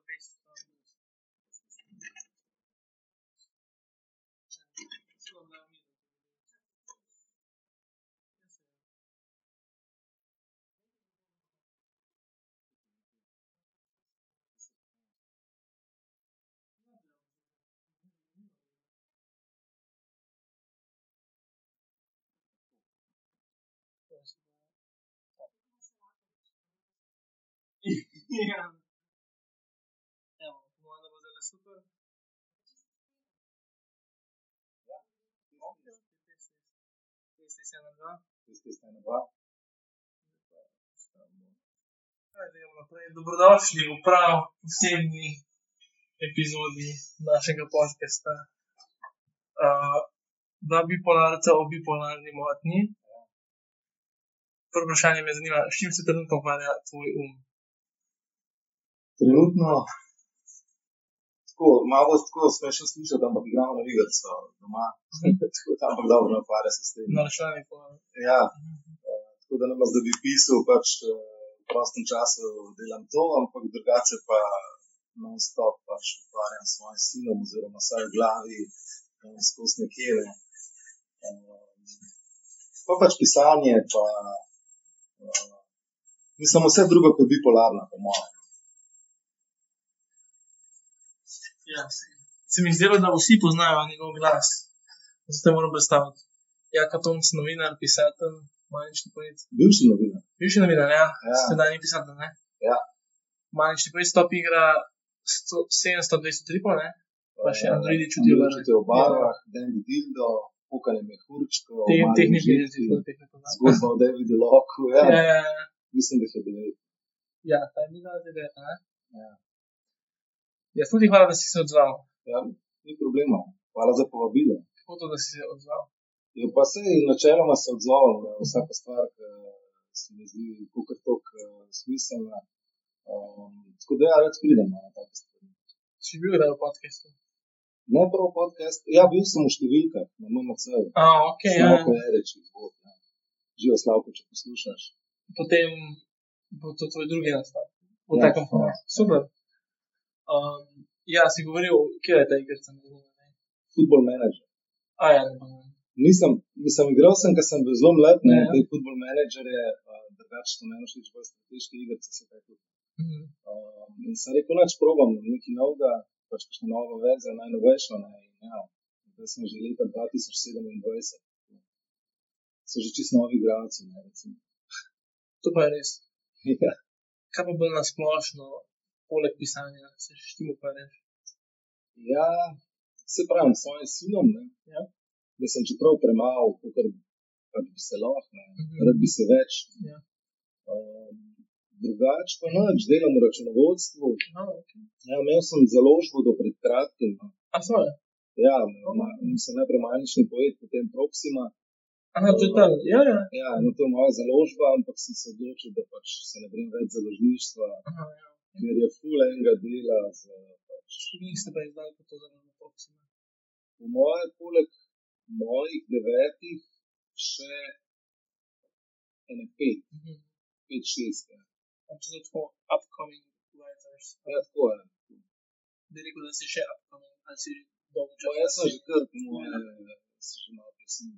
Ja. Evo, po mojem, da bo zdajle super. Test 1, 2. Gremo naprej. Dobrodošli v prav posebni epizodi našega podcasta. Dva bipolarca o bipolarni motnji. Prvo vprašanje me zanima, s čim se trenutno ukvarja tvoj Trenutno, tako, malo bo tako smešno slišati, ampak igramo na igrico doma, ampak dobro, ukvarja se s tem. Na računalniku. Ja, tako da namesto, da bi pisal, pač v prostem času delam to, ampak drugače pa non-stop pač ukvarjam s svojim sinom oziroma vsaj v glavi skozi nekje. Pa pač pisanje, pa mislim vse drugo, kot je bipolarna, po mojem. Ja, se mi zdelo, da vsi poznajo njegov glas. Zato moram predstaviti. Jaka Tomc, novinar, pisatelj, manični poet. Bivši novinar. Bivši novinar, ja. Ja. Sedanji pisatelj, ne? Ja. Manični poet, Stop igra 720 tripov, ne? Pa še Androidi čutijo barve. Čutijo v barvah, Dandy Dildo, Pukanje mehurčkov, Tehnični Mali jezik. zgodba o Davidu Locku, ja. Ja. Mislim, da jih je bilo. Ja, ta je bila zadeta, ne? Ja. Jaz tudi hvala, da si se odzval. Ja, ni problema. Hvala za povabilo. Kako to, da si se odzval? Ja, pa sej načeloma se odzovem na vsaka stvar, ki se mi zdi kakor toliko smiselna. Tako da ja, rad pridem na take stvari. Si bil kdaj v podcastu? Ne prav podcast, ja, bil sem v številkah na MMC-ju. Okej, ja. Slavko Erič, izvod, ja. Živo Slavko, če poslušaš. Potem bo to tvoj drugi nastop. V Ja, takem formatu. Super. Ja, si govoril, kje je ta igrica? Football Manager. Ja, ne pa ne. Mislim, igral sem, ker sem bil zelo mlad, ne, Ja. te Football Managerje, drugače to meni všeč bolj strateške igrice, se kaj tudi. In sem rekel, nač probam nekaj novega, pač kakšna nova verzija, najnovejša, ne, in ja, zdaj sem že leta 2027. So že čisto novi igralci, ne, recimo. To pa je res. Ja. Kaj pa bolj nasplošno, poleg pisanja, se še s tem ukvarjaš? Ja, se pravim, s svojim sinom, ne. Ja. Mislim, čeprav premalo, kakor pač bi se lahko, ne. Mhm. Rad bi se več. Ja. Drugače pa nič, delam v računovodstvu. Okay. Ja, imel sem založbo do pred kratkim. No. Svoje? Ja, sem najprej manični poet, potem Proxima. To je ta, ja. Ja, no to je moja založba, ampak sem se odločil, da pač se ne grem več založništva, Ja. ker je ful enega dela za pač. Koliko ste pa izdali po to zelo Proxima? Po moje, poleg mojih 9 še ene 5, 5-6. Ja. To so tako upcoming writers. Ja, tako je. Bi rekel, da si še upcoming, ali si dolgo Pa jaz sem že kar, po moje, se že malo presim.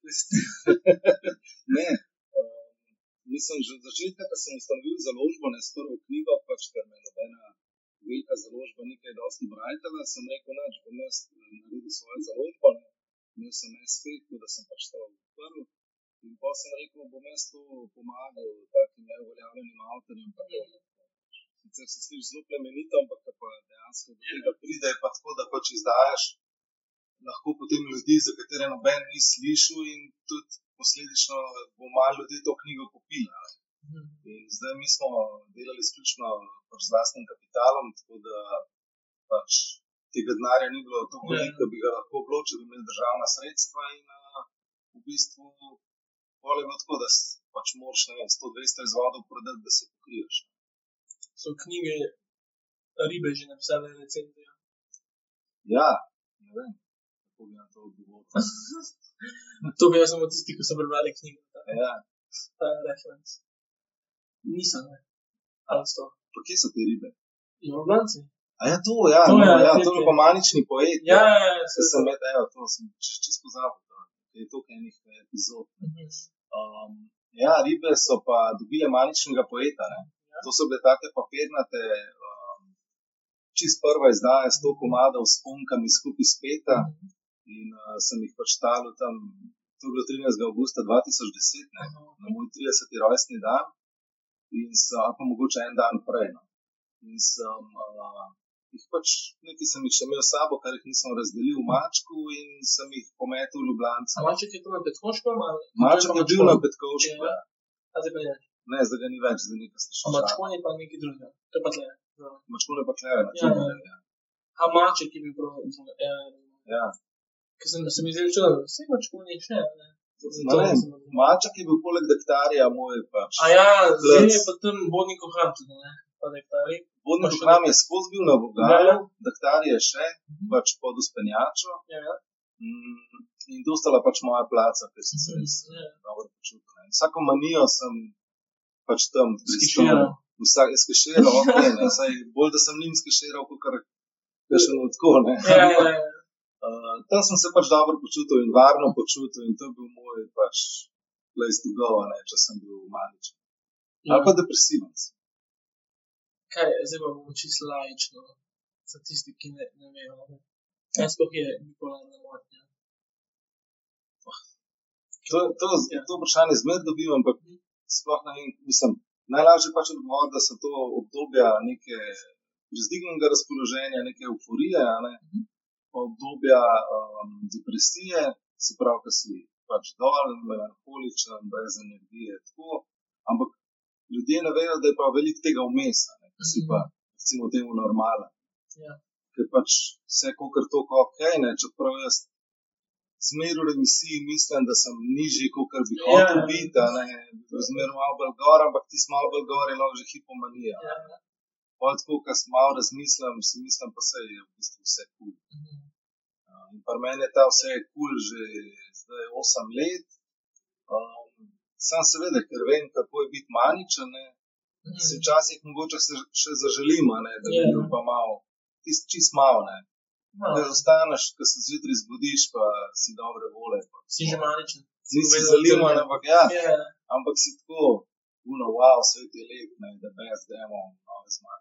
Ne, mislim, že od začetka, ko sem ustanovil založbo, ne s prvo knjigo, pač, ker me nobena velika založba ni kaj dosti brajtala, sem rekel, nač, bom jaz naredil svojo založbo, ne. Imel sem SP, tako da sem pač to odprl. In pa sem rekel, bom jaz to pomagal takim neuveljavljenim avtorjem. Sicer se sliši zelo plemenito, ampak pa dejansko do tega pride, pa tako, da pač izdajaš lahko potem ljudi, za katere noben ni slišal in tudi posledično bo malo ljudi to knjigo kupila. In zdaj mi smo delali izključno pač z lastnim kapitalom, tako da pač tega denarja ni bilo toliko veliko, da bi ga lahko bilo, če bi imeli državna sredstva in v bistvu pol je bilo tako, da pač moraš, ne vem, 100-200 izvodov prodati, da se pokriješ. So knjige Ribe že napisale recenzijo? Ja, ne vem, kako bi na to odgovoril. To bi jaz samo tisti, ki so prebrali knjigo. Ja. Ta reference. Nisem, ne. Ali so? Pa kje so te ribe? Ljubljanci. A ja, to, to je pa manični poet. Ja, To sem čisto pozabil. Je to enih epizod. Ja, ribe so pa dobile maničnega poeta. Ne? Ja. To so bile take papirnate, čist prva izdaja 100 komadov s punkami skupaj speta in sem jih pač talil tam, to je bilo 13. augusta 2010, ne? Na moj 30. rojstni dan in pa mogoče en dan prej. No? In sem jih pač, nekaj sem jih še imel s sabo, kar jih nisem razdelil v Mačku in sem jih pometel v Ljubljance. A Maček je to na Petkovškem? Maček je bil na Petkovškem, ja. A zdaj pa je? Ne, zdaj ga ni več, zdaj nekaj ste še šali. A Mačkon je pa nekaj drugega, to je pa tle. Mačkon je pa tle, na Čubenju, ja. A Maček je bil prav druga, ja. Ker se mi zdaj čudil, vse Mačkon je še, ne? Maček je bil poleg Dektarija moj pač. A ja, zdaj je pa tam Vodnikov hram tudi, ne? Pa Dektarij. Vodnikov hram je skozi bil na Vogalu, Dektarij je še, pač pod Uspenjačo. Ja. In dostala pač moja placa, ker sem se res dobro počutil. Vsako manijo sem pač tam skiširal. Skiširal, ok, ne, saj bolj, da sem njim skiširal, kakor še tako, ne. Tam sem se pač dobro počutil in varno počutil in to je bil moj pač place to go, ne, če sem bil maničen. Ali pa depresiven. Kaj, zdaj pa bomo čisto laično, za tisti, ki ne vejo, ne. Kaj sploh je bipolarna motnja? To vprašanje zmer dobim, ampak sploh ne vem, mislim, najlažje pač odgovor, da so to obdobja neke razdignjenega razpoloženja, neke euforije, ne, pa obdobja depresije, se pravi, ko si pač dol, melankoličen, brez energije, tako, ampak ljudje ne vejo, da je pa veliko tega vmesa, ne, ko si pa, recimo, temu normalen. Ja. Ker pač vse kakor toliko ok, ne, čeprav jaz zmer v remisiji mislim, da sem nižji, kakor bi hotel biti, zmer malo bolj gor, ampak tisto malo bolj gor je lahko že hipomanija. Pol tako, ko malo razmislim, si mislim, pa se je v bistvu vse cool. In pri meni je ta vse cool že zdaj 8 let. Sam seveda, ker vem, kako je biti maničen, ne, si včasih mogoče se še zaželim, ne, da bi bil pa malo, čist malo, ne. Da ostaneš, ko se zjutraj zbudiš, pa si dobre vole. Si že maničen. Si zaliman, ampak ja, ampak si tako, wow, svet je lep, ne, da brez gremo nove zmage.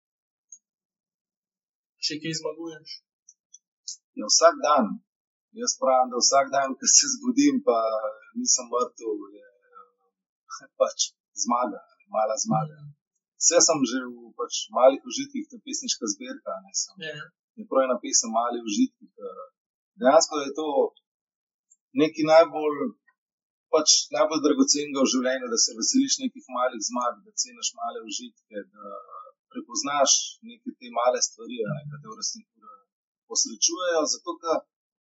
Še kaj zmaguješ? Ja, vsak dan. Jaz pravim, da vsak dan, ko se zbudim, pa nisem mrtev, je pač zmaga, mala zmaga. Vse sem že v pač malih užitkih, to je pesniška zbirka, ne, sem. Je prav ena pesem Mali užitki. Dejansko je to nekaj najbolj dragocenega v življenju, da se veseliš nekih malih zmag, da ceniš male užitke, da prepoznaš neke te male stvari, ki te v resnici posrečujejo, zato ker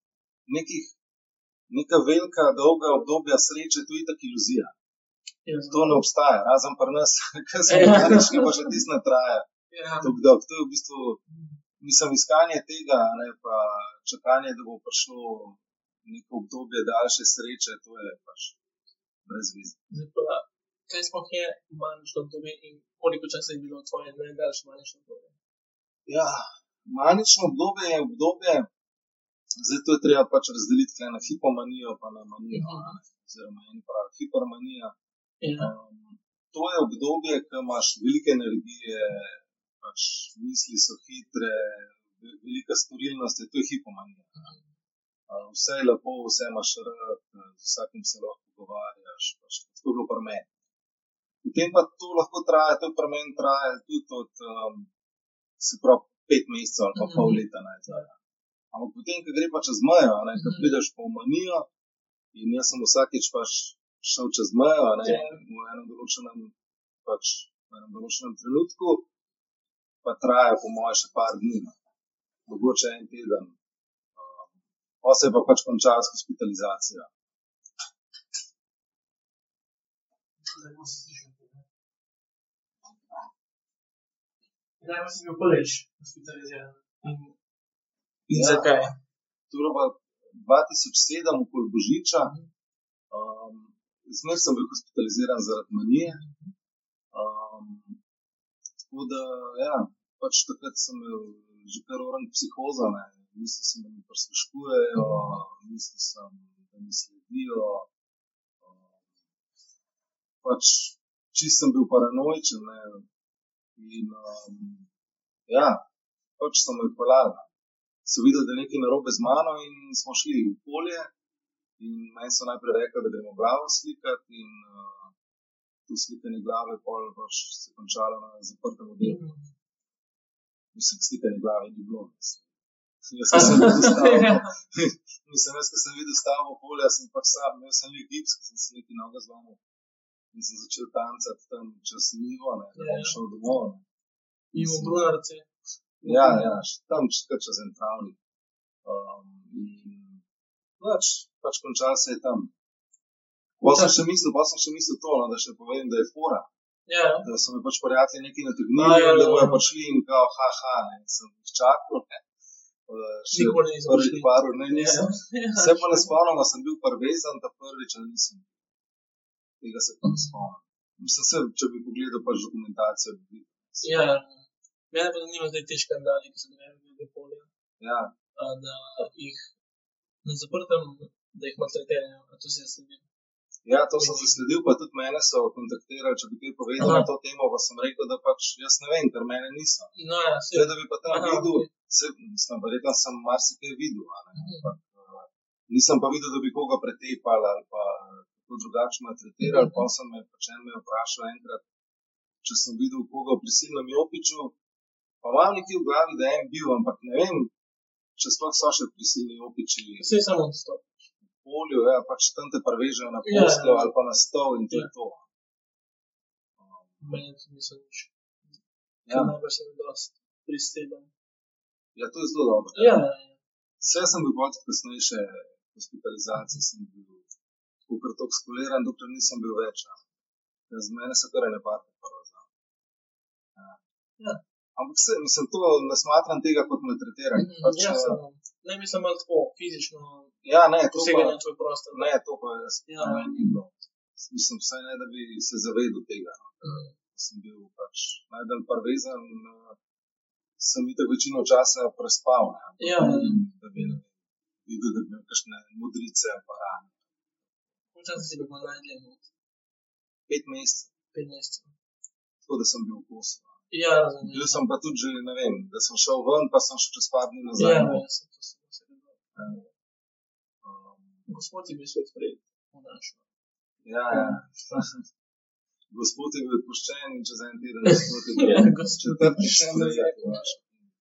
neka velika, dolga obdobja sreče, to je itak iluzija. To ne obstaja, razen pri nas, ker smo manični, pa še tisto ne traja. To je v bistvu, mislim, iskanje tega, ne, pa čakanje, da bo prišlo neko obdobje daljše sreče, to je pač brez veze. Zdaj pa, kaj sploh je manično obdobje in koliko časa je bilo tvoje najdaljše manično obdobje? Ja, manično obdobje je obdobje, zdaj to je treba pač razdeliti na hipomanijo pa na manijo, oziroma eni pravi hipermanija. To je obdobje, ko imaš velike energije, pač misli so hitre, velika storilnost, to je hipomanija. Vse je lepo, vse imaš rad, z vsakim se lahko pogovarjaš, pač tako je bilo pri meni. Potem pa to lahko traja, to pri meni traja tudi od, se pravi, 5 mesecev ali pa pol leta. Ampak potem, ko gre pa čez mejo, ko prideš po manijo in jaz sem vsakič pač šel čez mejo, v enem določenem trenutku, pa traja po moje še par dni, mogoče en teden. Pa se je pa pač končala s hospitalizacijo. Kdaj pa si bil prvič hospitaliziran? In zakaj? To je bilo pa 2007 okoli Božiča. Zmer sem bil hospitaliziran zaradi manije. Tako da, ja, pač takrat sem imel že kar oren psihozo, ne. Mislil sem, da mi prisluškujejo, mislil sem, da mi sledijo. Pač čisto sem bil paranoičen, ne. In ja, pač so me odpeljali. So videli, da je nekaj narobe z mano in smo šli v polje. In meni so najprej rekli, da gremo glavo slikati in to slikanje glave pol pač se končalo na zaprtem oddelku. Mislim, slikanje glave ni bilo. Jaz, ko sem videl stavbo polja, sem pač sam, imel sem nek gips, ko sem se nekaj noga zlomil in sem začel tancati tam čez nivo, ne, da bom šel domov, ne. In v Brunarce. Ja, tam čez en travnik. In pač končal se je tam. Potem sem še mislil to, no, da še povem, da je fora. Ja. Da so me pač prijatelji nekaj nategnili, da bojo pač šli in kao, ne, sem jih čakal, ne. Nikoli nisem šli. Ne, nisem. Vse pa ne spomnim, da sem bil prvezan, ta prvič, ali nisem. Tega se pa ne spomnim. Mislim se, če bi pogledal pač dokumentacijo, bi videl. Ja. Mene pa zanima zdaj te škandali, ki so grejali glede polja. Ja. Da jih na zaprtem, da jih maltretirajo. A to si zasledil? Ja, to sem zasledil, pa tudi mene so kontaktirali, če bi kaj povedal na to temo, pa sem rekel, da pač jaz ne vem, ker mene niso. No ja, Zdaj, da bi pa tam videl, verjetno sem marsikaj videl, ampak nisem pa videl, da bi koga pretepali ali pa tako drugače maltretirali, pa sem me pač me vprašal enkrat, če sem videl koga v prisilnem jopiču, pa imam nekaj v glavi, da en bil, ampak ne vem, če sploh so še prisilni jopiči. Vse je samo to. Polju, ja, pač tam te prevežejo na poslo ali pa na stol in to je to. Meni to niso nič. Ja. Najbolj sem dost pristeban. Ja, to je zelo dobro. Ja. Vse sem bil potem kasnejše hospitalizacije, sem bil tako toliko skoliran, dokler nisem bil več. Z mene so kar ene parke prvo znam. Ja. Ampak mislim, to ne smatram tega kot maltretiranje. Ja, samo. Ne, mislim malo tako, fizično. Ja, ne, to poseganje v tvoj prostor. Ne, to pa jaz. Ja, ni bilo. Mislim, vsaj ne, da bi se zavedel tega. Sem bil pač najbolj prevezan, sem itak večino časa prespal, ne. Ja. Da bi videl, da bi imel kakšne modrice pa rane. Koliko časa si bil pa najdlje? 5 mesecev. 5 mesecev. Tako da sem bil v kosu. Ja, razumem. Bil sem pa tudi že, ne vem, da sem šel ven, pa sem še čez par dni nazaj. Ja, to sem se gledal. Gospod je bil svet sprejet v našo. Ja. Gospod je bil odpuščen in čez en teden gospod je bil četrti sprejet v našo.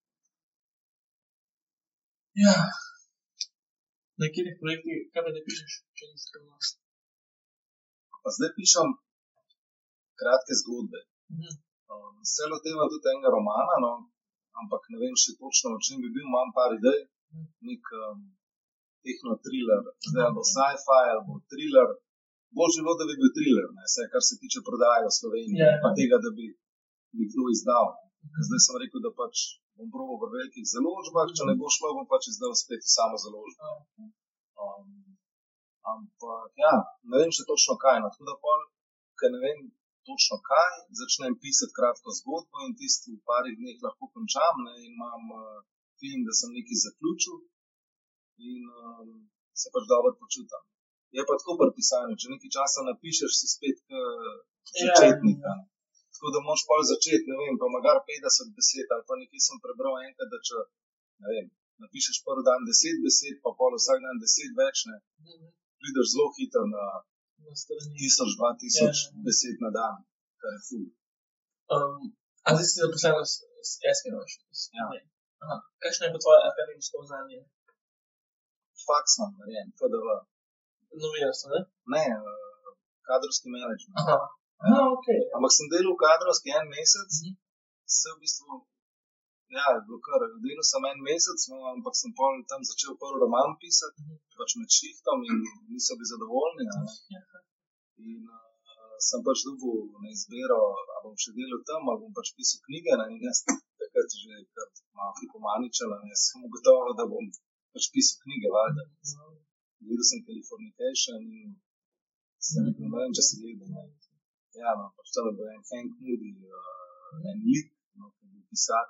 Ja. Na katerih projektih, kaj pa ne pišeš, če nisi skrivnost? Pa zdaj pišem kratke zgodbe. Se lotevam tudi enega romana, no, ampak ne vem še točno, o čem bi bil, imam par idej, nek tehno-thriller, zdaj ali bo sci-fi, ali bo thriller, bolj že bilo, da bi bil thriller, ne, vse, kar se tiče prodaje v Sloveniji, pa tega, da bi kdo izdal. Zdaj sem rekel, da pač bom probal v velikih založbah, če ne bo šlo, bom pač izdal spet samo založbo. Ampak, ja, ne vem še točno kaj, no, tako da pol, ker ne vem točno kaj, začnem pisati kratko zgodbo in tisto v parih dneh lahko končam, ne, in imam feeling, da sem nekaj zaključil in se pač dobro počutam. Je pa tako pri pisanju, če nekaj časa napišeš, si spet začetnik, tako da moraš pol začeti, ne vem, pa magar 50 besed, ali pa nekaj sem prebral enkrat, da če, ne vem, napišeš prvi dan 10 besed, pa pol vsak dan 10 več, ne, prideš zelo hitro na 1000-2000 besed na dan, kar je ful. A zdaj si zaposlen s Eskinoš? Ja. Kakšno je pa tvoje akademsko znanje? Faks imam narejen, FDV. Novinarstvo, ne? Ne, kadrovski menedžment. Okej. Ampak sem delal kadrovski en mesec, se v bistvu, ja, bilo kar, delal sem en mesec, ampak sem pol tam začel prvi roman pisati, pač med šihtom in niso bili zadovoljni, in sem pač dobil na izbiro, a bom še delal tam, a bom pač pisal knjige, in jaz takrat že kar malo hipomaničala, sem ugotovil, da bom pač pisal knjige, valjda. Gledal sem Californication in sem rekel, ne vem, če si gledal. Ja, no, pač tam je bil en Hank Moody, en lik, ki je bil pisatelj,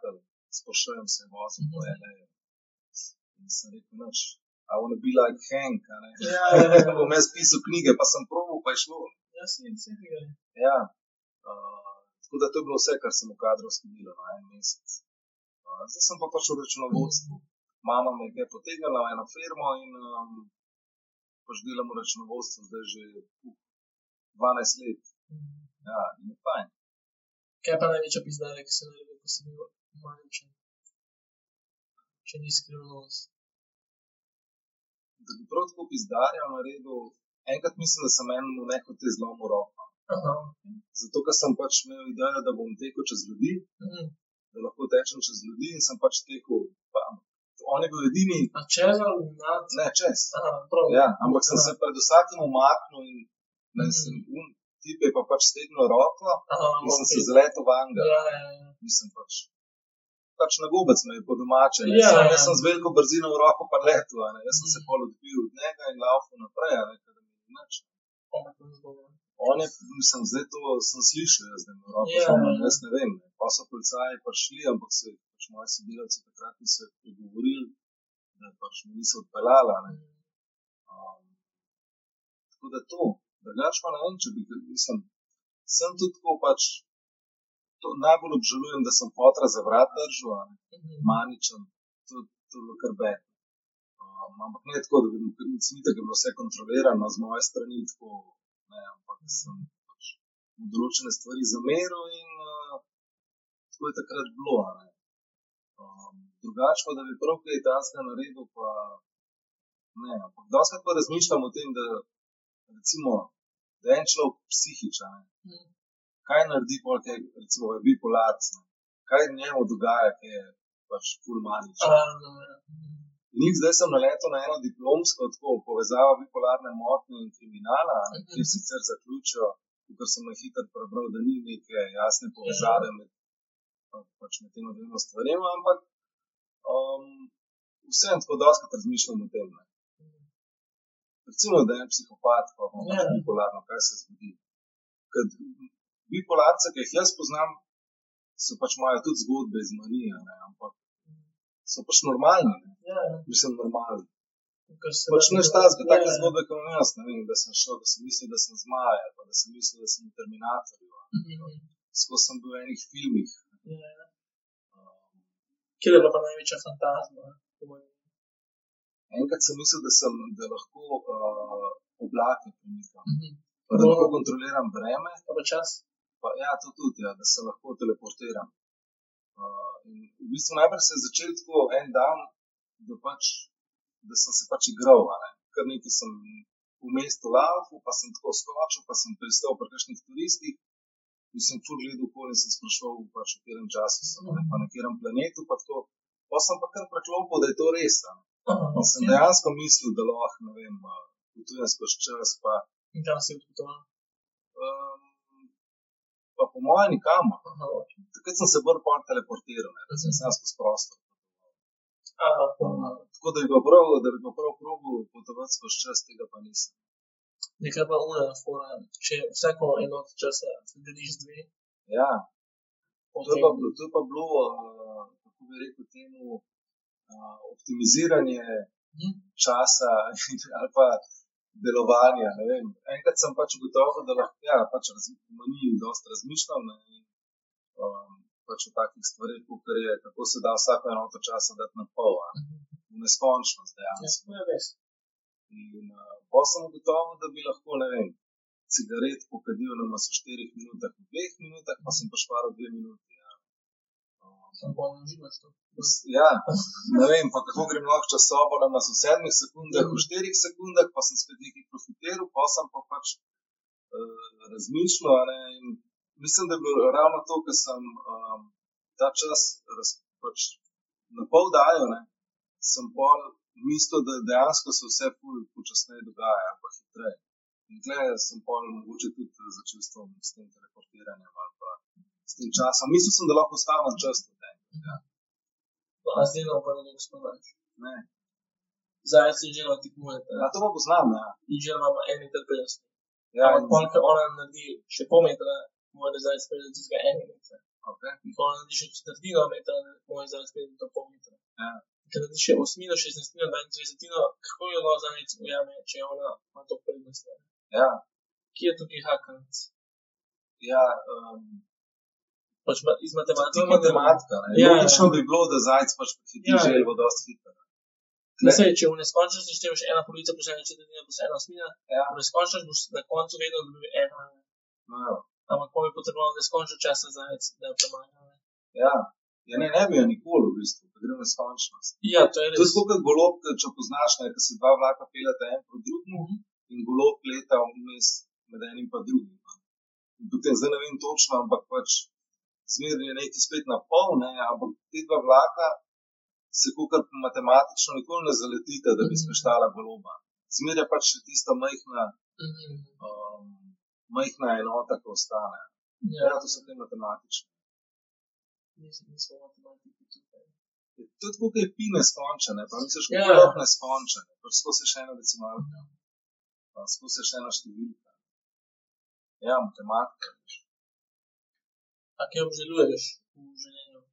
sprašujem se, vozil po LA. In sem rekel, noč, I wanna be like Hank, a ne. Bom jaz pisal knjige, pa sem probal, pa je šlo. Ja, si tega. Ja. Tako da to je bilo vse, kar sem v kadrovski delal na en mesec. Zdaj sem pa pač v računovodstvu. Mama me je kaj potegnila v eno firmo in pač delam v računovodstvu zdaj že 12 let. Ja, in je fajn. Kaj pa največja pizdala, ki se naredil, ko si bil Maričan? Če ni skrivnost. Da bi prav tako pizdarjal naredil, enkrat mislim, da sem enemu nehote zlomil roko. Zato, ker sem pač imel idejo, da bom tekel čez ljudi, da lahko tečem čez ljudi in sem pač tekel. On je bil edini. A čez ali nad? Ne, čez. Prav. Ja, ampak sem se pred vsakim umaknil in tip je pa pač stegnil roko in sem se zaletel vanga. Ja. Mislim pač na gobec me je po domače. Jaz sem z veliko brzino v roko pa letel, jaz sem se pol odbil od njega in laufal naprej, kada mi je nič. On je, mislim, zdaj to sem slišal, jaz da mi v roko jaz ne vem, pa so policaji prišli, ampak se pač moji sodelavci takrat niso pregovorili, da pač mi niso odpeljala. Tako da to, drugač pa ne vem, če bi, mislim, sem tudi tako pač, to najbolj obžalujem, da sem fotra za vrat držal, Maničan, to je bilo kar bed. Ampak ne tako, da bi bilo vse kontrolirano z moje strani, tako, ne, ampak sem pač v določene stvari zameril in tako je takrat bilo, ne. Drugač pa, da bi prav kaj tazga naredil, pa ne, ampak doskrat pa razmišljam o tem, da recimo, da je en človek psihičan, kaj naredi pol, kaj recimo je bipolarc, kaj njemu dogaja, ki je pač ful maničan. In zdaj sem naletel na eno diplomsko tako povezavo bipolarne motnje in kriminala, ki sicer zaključijo, ker sem na hitro prebral, da ni neke jasne povezave med tema dvema stvarima, ampak vsem tako doskrat razmišljam o tem. Recimo, da je en psihopat, pa bipolarno, kaj se zgodi. Ker bipolarce, ki jih jaz poznam, so pač imajo tudi zgodbe iz manije, ampak so pač normalni, mislim normalni. Pač neš tazga, take zgodbe, ki imam jaz, ne vem, da sem šel, da sem mislil, da sem zmaja, pa da sem mislil, da sem v Terminatorju. Skozi sem bil v enih filmih. Kjer je bila pa največja fantazma? Enkrat sem mislil, da lahko oblake premikam. Pa da lahko kontroliram vreme. Pa pa čas? Ja, to tudi, ja, da se lahko teleportiram. In v bistvu najprej se je začel tako en dan, da sem se pač igral, kar nekaj sem v mestu laufal, pa sem tako skočil, pa sem pristal pri kakšnih turistih in sem ful gledal okoli in sem sprašal pač v katerem času sem, pa na katerem planetu, pa tako, pa sem pa kar preklopil, da je to res, in sem dejansko mislil, da lahko, ne vem, potujem skozi čas, pa in kam si odpotoval? Pa po moje nikamor. Takrat sem se bolj teleportiral, da sem sam skozi prostor. Tako da bi pa prav probal potovati skozi čas, tega pa nisem. Nekaj pa ura fora, če vsako enot časa deliš dve. Ja. To je pa bilo, kako bi rekel temu, optimiziranje časa ali pa delovanja, ne vem. Enkrat sem pač ugotovil, da lahko, ja, pač manji dosti razmišljam, in pač o takih stvarih, kakor je, kako se da vsako enoto časa dati na pol, v neskončnost dejansko. In potem sem ugotovil, da bi lahko, ne vem, cigaret pokadil namesto 4 minutah v 2 minutah, pa sem pašparil 2 minuti. Sem pa uživaš to? Ja, ne vem, pa kako grem lahko časobo namesto v 7 sekundah, v 4 sekundah, pa sem spet nekaj profitiral, pa sem pa pač razmišljal, in mislim, da je bilo ravno to, ker sem ta čas pač na pol dajal, sem pol mislil, da dejansko se vse počasneje dogaja, ali pa hitreje. In tukaj sem pol mogoče tudi začel s tem teleportiranjem ali pa s tem časom. Mislil sem, da lahko ostavim čas tudi. A zdaj na paradoks pa daš? Ne. Zajec in žena tekmujete. Ja, to pa poznam, ja. In žena ima 1,50 m. Ja, ampak polka ona naredi še pol metra, mora zajec prejeti tistega 1 metra. Okay. In ko narediš četrtino metra, moj zdaj spet do pol metra. Ja. Ker narediš še 8, 16, 32, kako jo lahko zanec ujame, če ona ima to prednost. Ja. Kje je tukaj hakanec? Ja, Pač iz matematike. to je matematika. Ja. Logično bi bilo, da zajec pač prehiti želvo dosti hitro. Saj, če v neskončnosti števeš ena polovica plus ena četrtina plus ena osmina, Ja. v neskončnosti boš na koncu vedno dobil ena. No, ja. Ampak pa bi potreboval neskončno časa zajec, da jo premaga. Ja. Ja, ne bi jo nikoli v bistvu, da gre v neskončnost. Ja, to je To je res. tako kot golob, če poznaš, ne, ko se dva vlaka peljata en proti drugemu in golob leta vmes med enim pa drugim. In potem zdaj ne vem točno, ampak pač zmerno je nekaj spet na pol, ne, ampak te dva vlaka se kakor matematično nikoli ne zaletita, da bi speštala goloba. Zmer je pač še tista majhna enota, ko ostane. Ja, Ja, to so te matematične. nismo matematiki tukaj. To je tako, kot je pi neskončene, pa misliš, Ja. kako je neskončene. Pač skozi še ena decimalka, pa skozi še ena številka. Ja, matematika. veš. A kaj obžaluješ v življenju?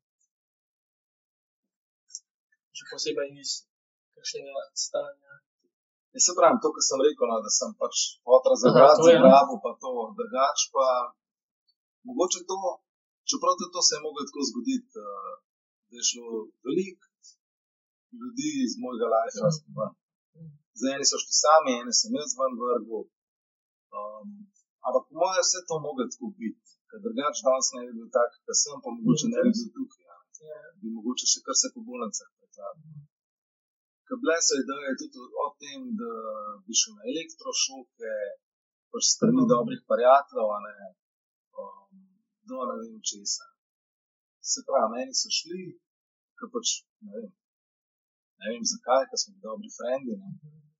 Še posebej iz kakšnega stanja. Jaz se pravim, to, kar sem rekel, no, da sem pač otra to je. zagrabil, pa to, drugač pa mogoče to, čeprav tudi to se je moglo tako zgoditi, da je šlo veliko ljudi iz mojega lifea ven. Zdaj eni so šli sami, eni sem jaz ven vrgel. Ampak po mojem vse to moglo tako biti, ker drugač danes ne bi bil tak, da sem, pa mogoče ne bi bil tukaj. Ja. Bi mogoče še kar se po bolnicah prekladal. Ker bile so ideje tudi o tem, da bi šel na elektrošoke, pač strani dobrih prijateljev, a ne, do ne vem česa. Se pravi, meni so šli, ker pač ne vem zakaj, ker smo bili dobri frendi, ne.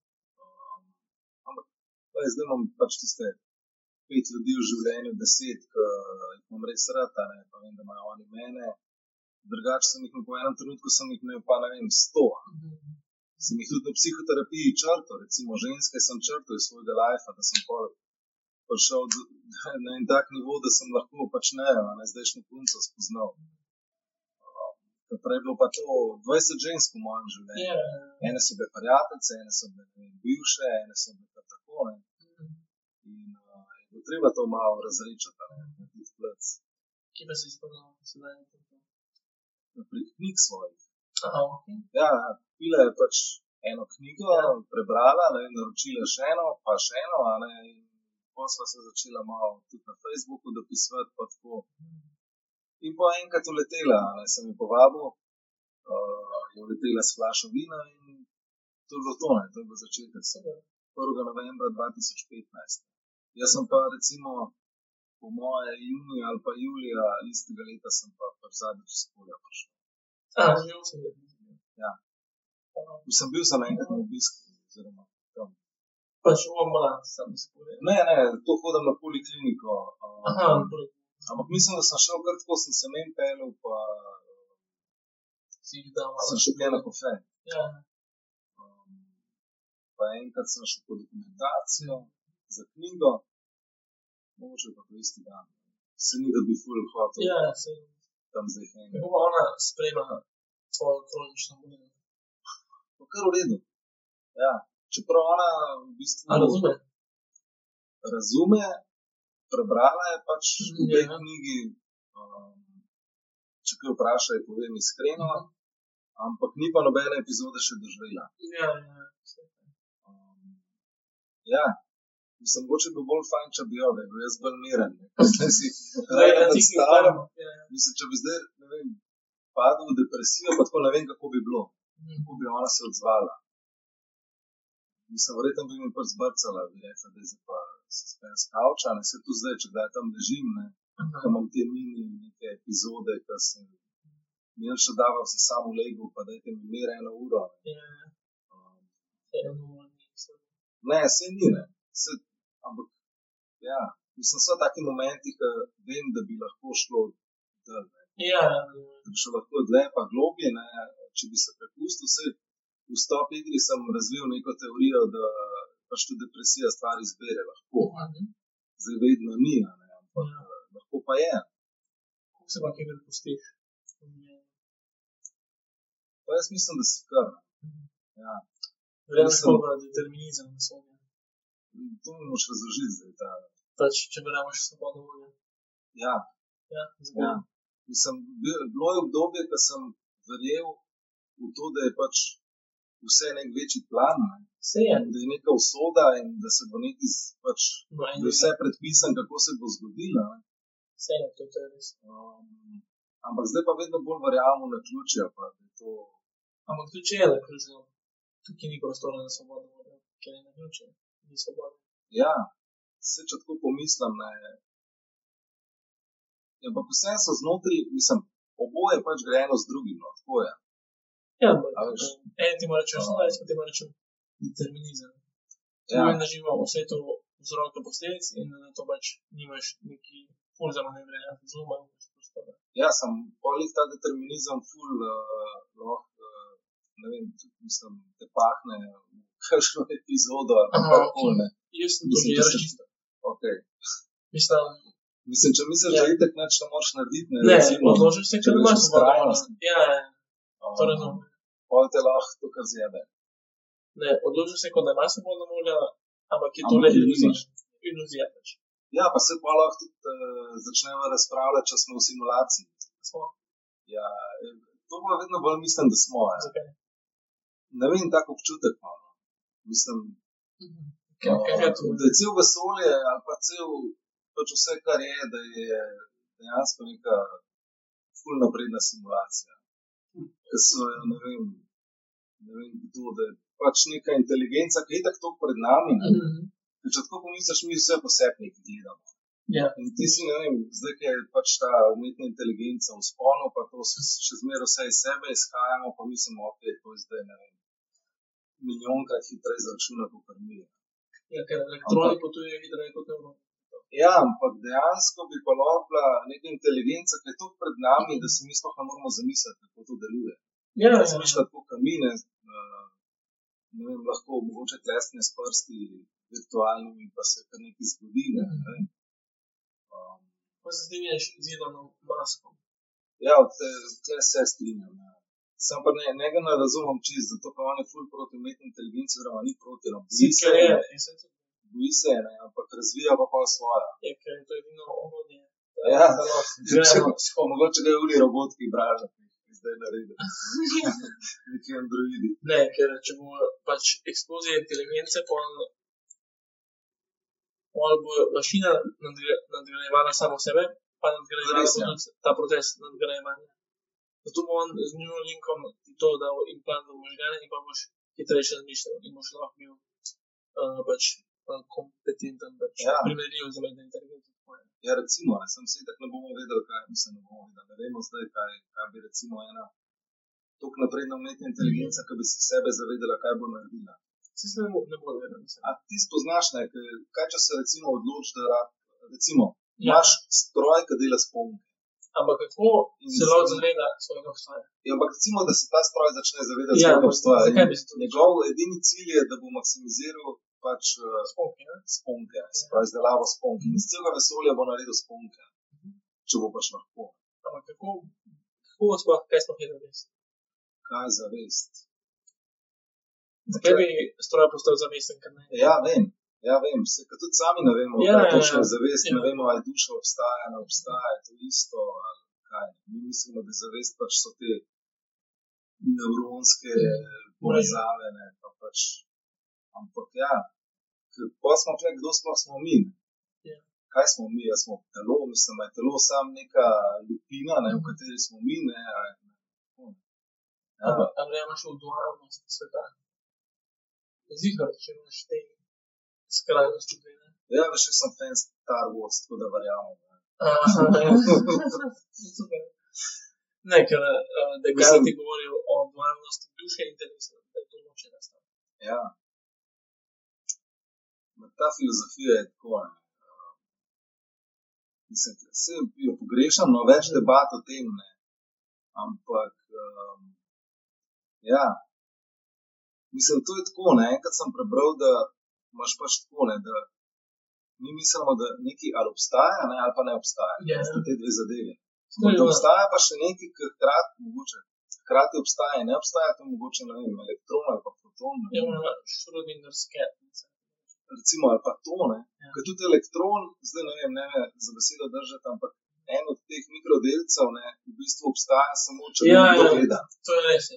Ampak zdaj imam pač tiste 5 ljudi v življenju, 10, ki jih imam res rad, a ne, pa vem, da imajo oni mene. Drugače sem jih po enem trenutku sem jih imel pa ne vem 100. Sem jih tudi na psihoterapiji črtal, recimo ženske sem črtal iz svojega lifea, da sem prišel na en tak nivo, da sem lahko pač zdajšnjo punco spoznal. Prej je bilo pa to 20 žensk v mojem življenju. Ene so bile prijateljice, ene so bile bivše, ene so bile pa tako. Ne. In je bilo treba to malo razrečati, narediti plec. Kje pa si spoznal sedaj? Prek knjig svojih. Aha, ok. Ja, kupila je pač eno knjigo, prebrala, naročila še eno, pa še eno, a ne, in potem sva se začela malo tudi na Facebooku dopisovati, pa tako. In po enkrat uletela, a ne, sem jo povabil, je uletela s flašo vina in to je bilo to, ne, to je bil začetek 1. novembra 2015. Jaz sem pa recimo po moje junija ali pa julija istega leta sem pa zadnjič iz polja prišel. Že 8 let. Ja. Sem bil sam enkrat na obisku, oziroma tam. Pač v ambulanci, sam se povedal. Ne, to hodim na polikliniko. Aha, Ampak mislim, da sem šel kar tako, sem se men peljal, pa si jih dal malo. sem šel kaj na kofe. Ja, Pa enkrat sem šel po dokumentacijo za knjigo, mogoče pa to isti dan. Se ni, da bi ful hotel ja, se. tam zdaj hangati. Kako pa ona sprejema tvojo kronično bolezen? Pa kar v redu. Ja, čeprav ona v bistvu A razume? razume, prebrala je pač v tej knjigi, če kaj vpraša, je povem iskreno, ampak ni pa nobene epizode še doživela. Ja. Ja, mislim, mogoče bi bolj fajn, če bi jo, da je bil jaz bolj miren. Zdaj si predstavljam. mislim, če bi zdaj, ne vem, padel v depresijo, pa tako ne vem, kako bi bilo. Kako bi ona se odzvala. Mislim, verjetno bi mi pač zbrcala, bi rekla, da je zdaj pa se spem z kavča, ne, se tu zdaj, če kdaj tam ležim, ne, ko imam te mini neke epizode, ko sem mir še daval se sam v legu, pa dajte mi mir 1 uro. Ne, se ni, ne. Ampak, ja, mislim, so taki momenti, ko vem, da bi lahko šlo dlje, ne. Ja. Da bi šlo lahko dlje, pa globje, ne, če bi se prepustil. Vsej v stop igri sem razvil neko teorijo, da pač tudi depresija stvar izbere lahko. Zdaj vedno ni, ne, ampak lahko pa je. Kako se pa kaj prepustiš. Pa jaz mislim, da se kar. Ja. Verjameš pa v determinizem na svoje. To mi moš razložiti zdaj. Ta. Pač, če verjameš v svobodno voljo. Ja. Ja, zakaj? Mislim, bilo je obdobje, ko sem verjel v to, da je pač vse nek večji plan, ne? Vse je. Da je neka usoda in da se bo neki pač, da je vse predpisan, kako se bo zgodilo. Ne? Vse je, to je res. Ampak zdaj pa vedno bolj verjamem na ključje. Pa, da je to... Ampak tudi če je na ključje, tukaj ni prostora za svobodno voljo, ker je na ključje, ni svobodno. Ja, vse če tako pomislim, ne. Ja, pa vse so znotraj, mislim, oboje pač gre eno z drugim, no, tako je. Ja, ampak en ti mora reči osnovec, pa ti mora reči determinizem. Ja. Da živa v svetu vzroka posledic in da to pač nimaš neki ful za manevriranja, zelo manj prostora. Ja, sem polih ta determinizem ful, ne vem, mislim, te pahne v kakšno epizodo ali kakor, ne. Jaz sem to že čisto. Ok. Mislim, če misliš, da itak nič ne moraš narediti, ne, recimo. Ne, odložiš se, če imaš svobodno. Ja, to razumem. Pol te lahko to kar zjebe. Ne, odložiš se, kot da imaš svobodno voljo, ampak je to le iluzija. Ja, pa se pa lahko tudi začnemo razpravljati, če smo v simulaciji. Smo. Ja, to pa vedno bolj mislim, da smo. Zakaj? Ne vem, tak občutek imam. Mislim, da je cel vesolje ali pa cel, pač vse, kar je, da je dejansko neka ful napredna simulacija. Ker so, ne vem kdo, da je pač neka inteligenca, ki je itak toliko pred nami, ne. Ker če tako pomisliš, mi vse posebnih gledamo. Ja. In ti si, ne vem, zdaj, ki je pač ta umetna inteligenca v sponu, pa to še zmeraj vse iz sebe izhajamo, pa mislimo, ok, to je zdaj, ne vem, milijonkrat hitreje zračuna, kot mi. Ja, ker elektroni potujejo hitreje kot nevroni. Ja, ampak dejansko bi pa lahko bila neka inteligenca, ki je toliko pred nami, da si mi sploh ne moramo zamisliti, kako to deluje. Ja. Zmišljati tako kamine, ne vem, lahko mogoče tlesne s prsti virtualnimi, pa se kar nekaj zgodi, ne vem. Pa se strinjaš z Elonom Muskom? Ja, tle se strinjam. Ja. Sem pa njega ne razumem čisto, zato pa on je ful proti umetni inteligenci, oziroma ni proti, no. Boji se, ne, ampak razvija pa svoja. Je, ker je to edino orodje. Ja, mogoče ga je uli robot, ki braža, ki zdaj naredi. Neki androidi. Ne, ker če bo pač eksplozija inteligence, pol bo mašina nadgrajevala samo sebe, pa nadgrajevala tudi ta proces nadgrajevanja. Zato bo on z Neuralinkom ti to dal implant v možgane in pa boš hitrejše razmišljal in boš lahko bil pač kompetenten, pač primerljiv z umetno inteligenco. Ja, recimo, sem se itak ne bomo vedeli, kaj mislim, ne bomo vedeli. Ne vemo zdaj, kaj bi recimo ena toliko napredna umetna inteligenca, ki bi si sebe zavedela, kaj bo naredila. Se ne bo vedela. A ti spoznaš, ne, kaj če se recimo odloči, da recimo, imaš stroj, ki dela sponke. Ampak kako se lahko zaveda svojega obstoja? Ja, ampak recimo, da se ta stroj začne zavedati svojega obstoja. Zakaj bi se to? Njegov edini cilj je, da bo maksimiziral pač sponke, se pravi izdelavo sponke. In z celega vesolja bo naredil sponke, če bo pač lahko. Ampak kaj sploh je zavest? Kaj je zavest? Zakaj bi stroj postal zavesten, ker ne? Ja, vem, se kad tudi sami ne vemo, kaj je točno zavest, ne vemo, ali duša obstaja, ne obstaja, to isto, ali kaj. Mi mislimo, da zavest pač so te nevronske povezave, ne, pa pač. Ampak ja, pa smo tukaj, kdo sploh smo mi, ne? Kaj smo mi, ja smo telo, mislim, je telo sam neka lupina, ne, v kateri smo mi, ne, Ali imaš v dualnost sveta? Zihar, če imaš te skrajnosti dve, ne? Ja, veš, jaz sem fan Star Wars, tako da verjamem. Ne, ker Descartes ti govoril o dualnosti duše in telesa, da je to ločena stvar. Ja. Ta filozofija je tako, ne. Mislim, se jo pogrešam, no, več debat o tem, ne. Ampak, ja. Mislim, to je tako, ne. Enkrat sem prebral, da imaš pač tako, ne, da mi mislimo, da nekaj ali obstaja, ne, ali pa ne obstaja. Da sta te dve zadevi. Da obstaja pa še nekaj, ki hkrati obstaja in ne obstaja, to mogoče, ne vem, elektron ali pa proton. Ja, Schrödingerske. Recimo, ali pa to, ne. Ker tudi elektron, zdaj ne vem, ne za besedo držati, ampak en od teh mikrodelcev, ne, v bistvu obstaja samo, če bi nekdo gleda. To je res.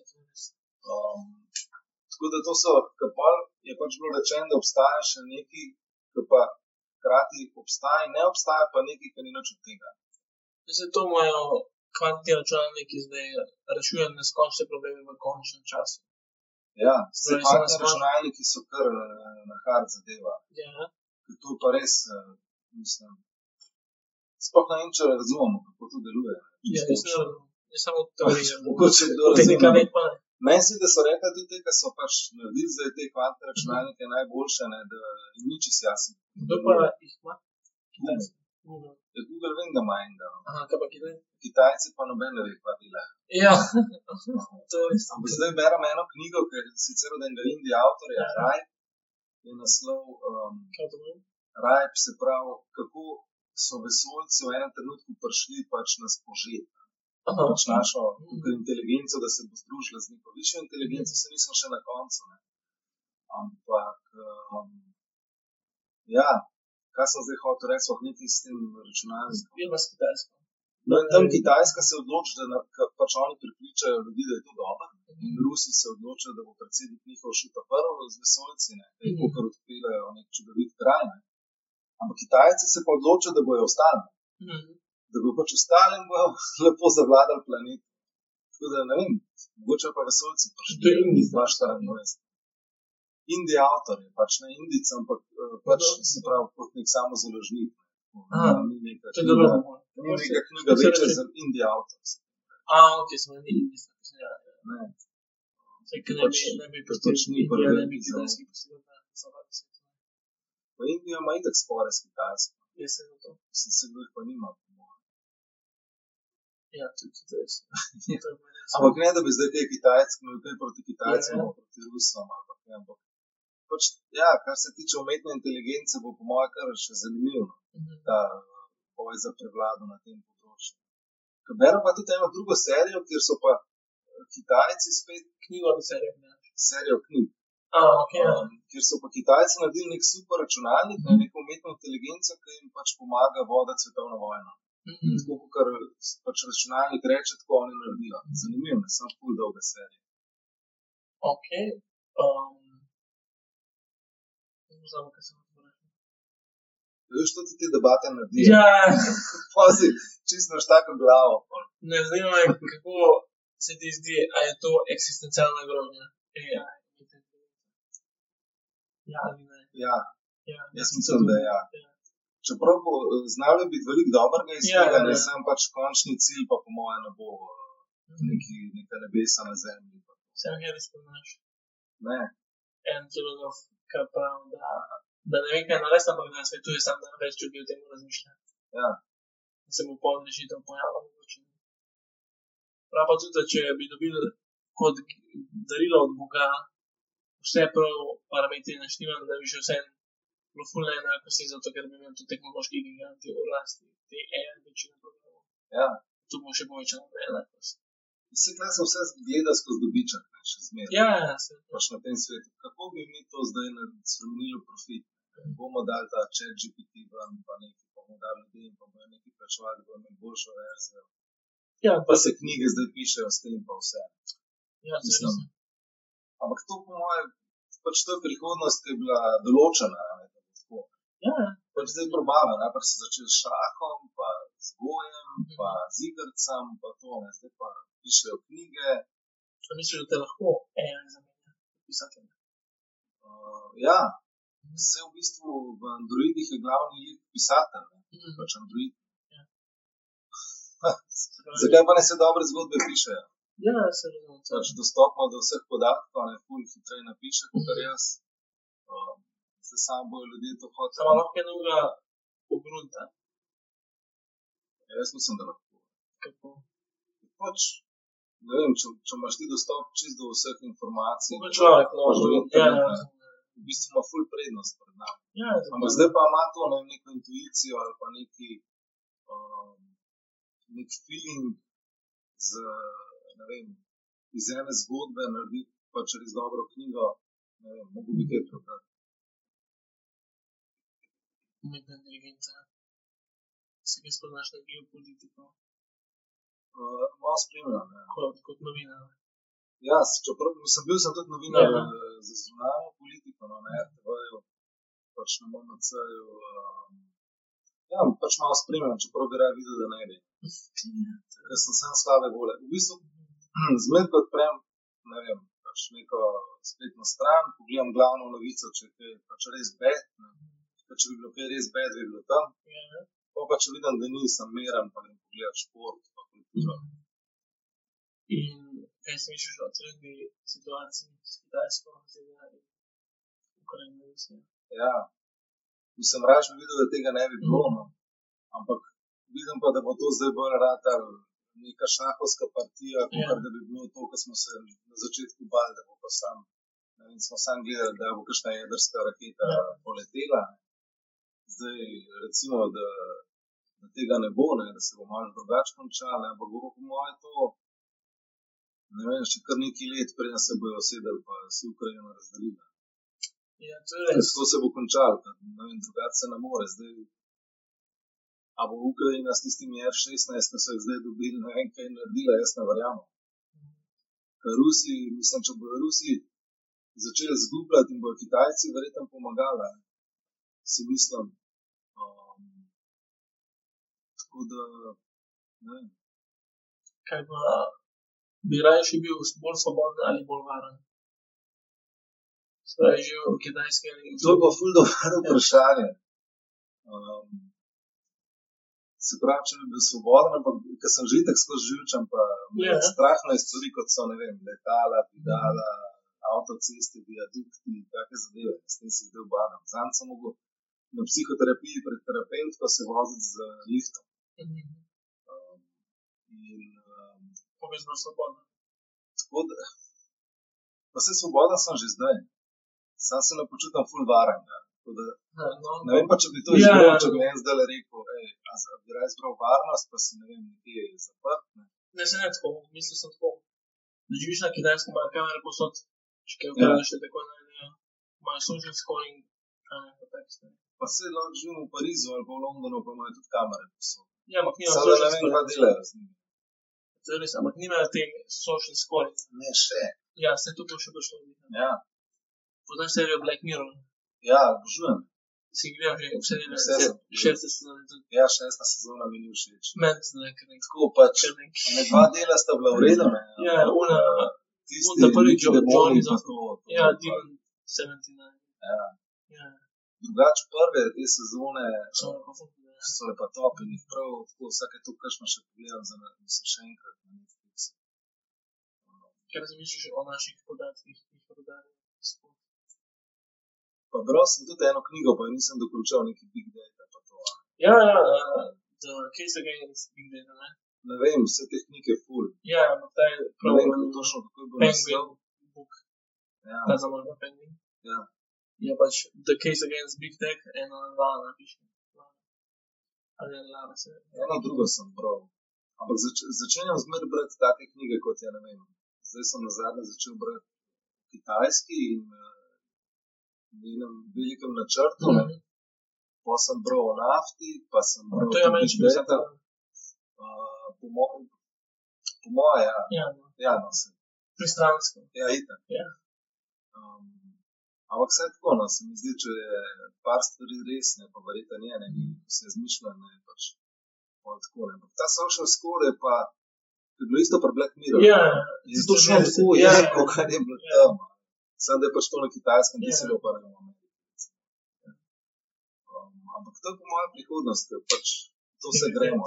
Tako da to so, kapal je pač bilo rečeno, da obstaja še nekaj, ki pa hkrati obstaja in ne obstaja pa nekaj, ki ni nič od tega. Zdaj to imajo kvantni računalniki, zdaj rešujejo neskončne probleme v končnem času. Ja, kvantni računalniki so kar na hard zadeva. Ja. To pa res, mislim, sploh ne vem, če razumemo, kako to deluje. Ja, ne samo teorija. Mogoče kdo razume. Meni se, da so rekli tudi te, ki so pač naredili zdaj te kvantne računalnike najboljše, ne, da jim ni čisto jasno. Kdo pa jih ima? Google. Google vem, da ima enega. Aha, kaj pa Kitaj? Kitajci pa noben ne ve, kva delajo. Ja, to je res. Ampak zdaj berem eno knjigo, ki je sicer od enega Indija avtorja, Ripe, je naslov Ripe, se pravi, kako so vesoljci v enem trenutku prišli pač na spožet. Pač našo inteligenco, da se bo združila z neko višjo inteligenco, se nismo še na koncu. Ne. Ampak, ja, kaj sem zdaj hotel reči, so nekaj s tem računalnikom. Je pa s Kitajsko. No in tam Kitajska se odloči, da pač oni pripričajo ljudi, da je to dobro. In Rusi se odločajo, da bo predsednik njihov šel ta prvo z vesoljci, ne, da jih pokar odpeljajo nek čudovit kraj. Ne. Ampak Kitajci se pa odločajo, da bojo ostali. Da bo pač ostali in bojo lepo zavladali planet. Tako da, ne vem, mogoče pa vesoljci prišli. To je Indijci. Indija avtor je, pač ne Indic, ampak pač se pravi kot nek samozaložnik. To je dobro. Ni neka knjiga večja za Indija avtor. Ok, smo ni Indic. Ne. Vse, ki ne bi postil, ne bi kitajski postil. Pa Indija ima itak spore s Kitajsko. Jaz sem to. Sem se glih pa nima. Ja, tudi res. Ampak ne, da bi zdaj kaj Kitajsko, kaj proti Kitajcem, proti Rusom, ampak ne, ampak pač, ja, kar se tiče umetne inteligence, bo po mojem kar še zanimivo, ta boj za prevlado na tem področju. Ker berem pa tudi eno drugo serijo, kjer so pa Kitajci spet knjigo ali serijo knjig. Ok. Kjer so pa Kitajci naredili nek super računalnik, neko umetno inteligenco, ki jim pač pomaga voditi svetovno vojno. Tako, kar pač računalnik reče, tako oni naredijo. Zanimivo, ne, samo ful dolga serija. Ok. Znamo, kaj sem odgovoril. Veš, to ti te debate naredijo? Ja. Pazi, čisto imaš tako glavo. Ne, zanima me, kako se ti zdi, a je to eksistencialna grožnja? Ja ali ne? Ja. Jaz mislim, da ja. Čeprav bo znalo biti veliko dobrega iz tega, ne sem pač končni cilj, pa po mojem ne bo neka nebesa na zemlji. Sam Harris poznaš? Ne. En filozof, ki pravi, da ne vem, kaj narediti, ampak na svetu je sam, da več ljudi o tem razmišlja. Ja. Da se bo poln rešitev pojavila mogoče. Prav pa tudi, da če bi dobili kot darilo od Boga vse prav parametri naštivane, da bi še vse bilo fulno enako si, zato ker bi imel tudi tehnološki giganti v lasti, te AI večine programov. Ja. Tu bo še povečano neenakost. Vse kaj se vse gleda skozi dobiček, ne, še zmeraj. Ja. Pač na tem svetu. Kako bi mi to zdaj spremenili v profit? Bomo dali ta ChatGPT ven, pa nekaj, pa bomo dali ljudem, pa bomo nekaj plačevali, da bomo imeli boljšo verzijo. Ja. Pa se knjige zdaj pišejo s tem pa vse. Ja, mislim. Ampak to po moje, pač to je prihodnost, ki je bila določena, ne. Ja. Pač zdaj probava, najprej se začeli s šahom, pa z gojem, pa z igrcem, pa to, ne, zdaj pa pišejo knjige. A misliš, da te lahko AI zamenja pisatelja? Ja, vse v bistvu v Androidih je glavni lik pisatelj, ne, pač Android. Ja. Zakaj pa ne se dobre zgodbe pišejo? Ja, se razumem. Pač dostopno do vseh podatkov, ne, ful hitreje napiše, kot jaz. Se samo bojo ljudje to hoteli. Samo lahko je novega pogrunta. Ja, jaz mislim, da lahko. Kako? Pač, ne vem, če imaš ti dostop čist do vseh informacij. Človek, no, v bistvu ima ful prednost pred nami. Ja, ampak zdaj pa ima to neko intuicijo ali pa neki nek feeling iz ene zgodbe narediti pač res dobro knjigo, ne vem, mogo bi kaj prebrati. Umetna inteligenca. Se kaj spoznaš na geopolitiko? Malo spremljam, ja. Kot novinar. Ja, čeprav bil sem tudi novinar za zunanjo politiko, no, na RTV-ju, pač na MMC-ju. Ja, pač malo spremljam, čeprav bi raje videl, da ne bi. Ker sem sam slabe volje. V bistvu, zmed ko odprem, ne vem, pač neko spletno stran, pogledam glavno novico, če je kaj pač res bad, ne. Če bi bilo kaj res bad, bi bilo tam. Pa če vidim, da nisem meren, pa grem pogledat šport, pa kulturo. In kaj si misliš o trenutni situaciji s Kitajsko, ZDA in Ukrajino, Rusijo? Ja, mislim, raje bi videl, da tega ne bi bilo, no. Ampak vidim pa, da bo to zdaj bolj ratal neka šahovska partija, kakor da bi bilo to, ko smo se na začetku bali, da bo pa sam, ne vem, smo sam gledali, da bo kakšna jedrska raketa poletela. Zdaj, recimo, da tega ne bo, ne, da se bo malo drugače končalo, ampak bo po moje to, ne vem, še kar nekaj let, preden se bojo sedeli, pa si Ukrajino razdelili. Ja, to je res. Tako se bo končalo, ne vem, drugače se ne more. Zdaj, a bo Ukrajina s tistimi F-16, ki so jih zdaj dobili, ne vem, kaj naredila, jaz ne verjamem. Ker Rusi, mislim, če bojo Rusi začeli zgubljati in bojo Kitajci verjetno pomagali, si mislim. Tako da, ne vem. Kaj pa, bi raje bil bolj svoboden ali bolj varen? Spravi že v Kitajski ali... To je pa ful dobro vprašanje. Se pravi, če bi bil svoboden, ampak ker sem že itak skozi živčen, pa strahno je stvari, kot so, ne vem, letala, pedala, avtoceste, viadukti, take zadeve. S tem se zdaj obadam. Zanj sem mogel na psihoterapiji pred terapeutko se voziti z liftom. Pa bi zelo svoboden. Tako da, pa se svoboden sem že zdaj. Sam se ne počutam ful varen, ja. Tako da, ne vem pa, če bi to izbral, če bi en zdaj rekel, a bi raje izbral varnost, pa si, ne vem, nekje zaprt, ne. Ne, se ne tako, mislil sem tako. Da živiš na Kitajskem, imajo kamere posod, če kaj ukradeš, tako naredijo. Imajo social scoring, pa tak stvari. Pa se lahko živim v Parizu ali pa v Londonu, pa imajo tudi kamere posod. Ja, ampak nimajo social scoring. Sada ne vem, kaj delajo z njimi. Res, ampak nimajo te social scoring. Ne, še. Ja, se to še prišlo. Ja. Poznaš serijo Black Mirror? Ja, obožujem. Si gledal že vse dele? Šesta sezona. Ja, šesta sezona mi ni všeč. Meni se ne, ker nekako. Tako pač, ene dva dela sta bila v redu, ne. Ja, una, tisti prvi demoni pa to. Ja, Demon 79. Ja. Drugač prve te sezone so pa top in jih prav tako vsake to kakšno še pogledam za mislim še enkrat. Kaj razmišljaš o naših podatkih, ki jih prodajajo? Pa bral sem tudi eno knjigo, pa nisem dokončal neki Big Data pa to. Ja, The Case Against Big Data, ne? Ne vem, vse te knjige ful. Ja, ampak ta je prav... Ne vem, točno kako je bilo naslov. Book. Ja. Ta zamorba Penguin. Ja. Je pač The Case Against Big Tech, eno napiše. Ali Lana se... Eno drugo sem bral. Ampak začenjam zmer brati take knjige, kot je, ne vem. Zdaj sem nazadnje začel brati kitajski in njenem velikem načrtu, ne. Pa sem bral o nafti, pa sem bral to je ameriški Data. Po moje, ja. Ja, no, se. Pristransko. Ja, itak. Ja. Ampak vse tako, no, se mi zdi, če je par stvari resne, pa verjetno nije, ne, se je zmišljeno, ne, pač tako, ne. Ta social score je pa, je bilo isto pri Black Mirror. Ja. Je točno tako, kakor je bilo tam. Samo da je pač to na Kitajskem, ti si bilo pa ne vem. Ampak to je po moja prihodnost, ker pač to se gremo.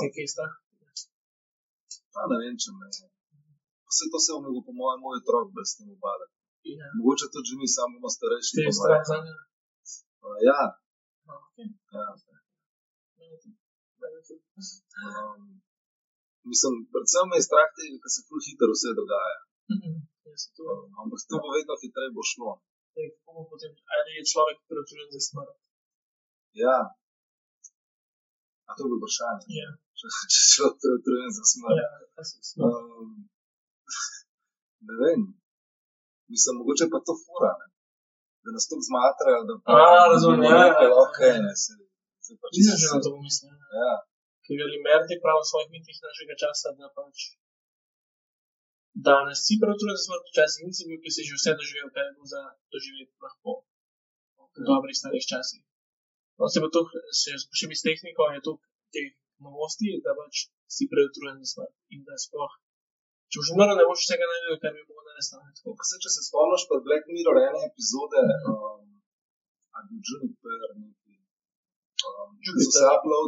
Pa ne vem, če me... Vse to se bo mogel po mojem moj otrok brez tem obadati. Mogoče tudi že mi samo bomo starejši. Ti je strah za nje? Ja. Ja. Mislim, predvsem me je strah tega, ker se ful hitro vse dogaja. Ampak to bo vedno hitreje bo šlo. Ali je človek preračunen za smrt? Ja. A to je bilo vprašanje? Ja. če si človek preutrujen za smrt. Ne vem. Mislim, mogoče pa to fura, ne? Da nas tako zmatrajo, da pa... razumem, okej, ne, se pa čisto... Nisem že na to pomislil. Ja. Ker Galimer je prav v svojih mitih našega časa, da pač danes si preutrujen za smrt, včasih nisi bil, ki si že vse doživel, kaj je bil za doživeti lahko v dobrih starih časih. No, se pa to, še bi s tehniko, je to teh novosti, da pač si preutrujen za smrt in da sploh, če boš umrl, ne boš vsega naredil, kar bi mogel narediti. Če se spomniš pa Black Mirror ene epizode, ali bil Juniper neki, so se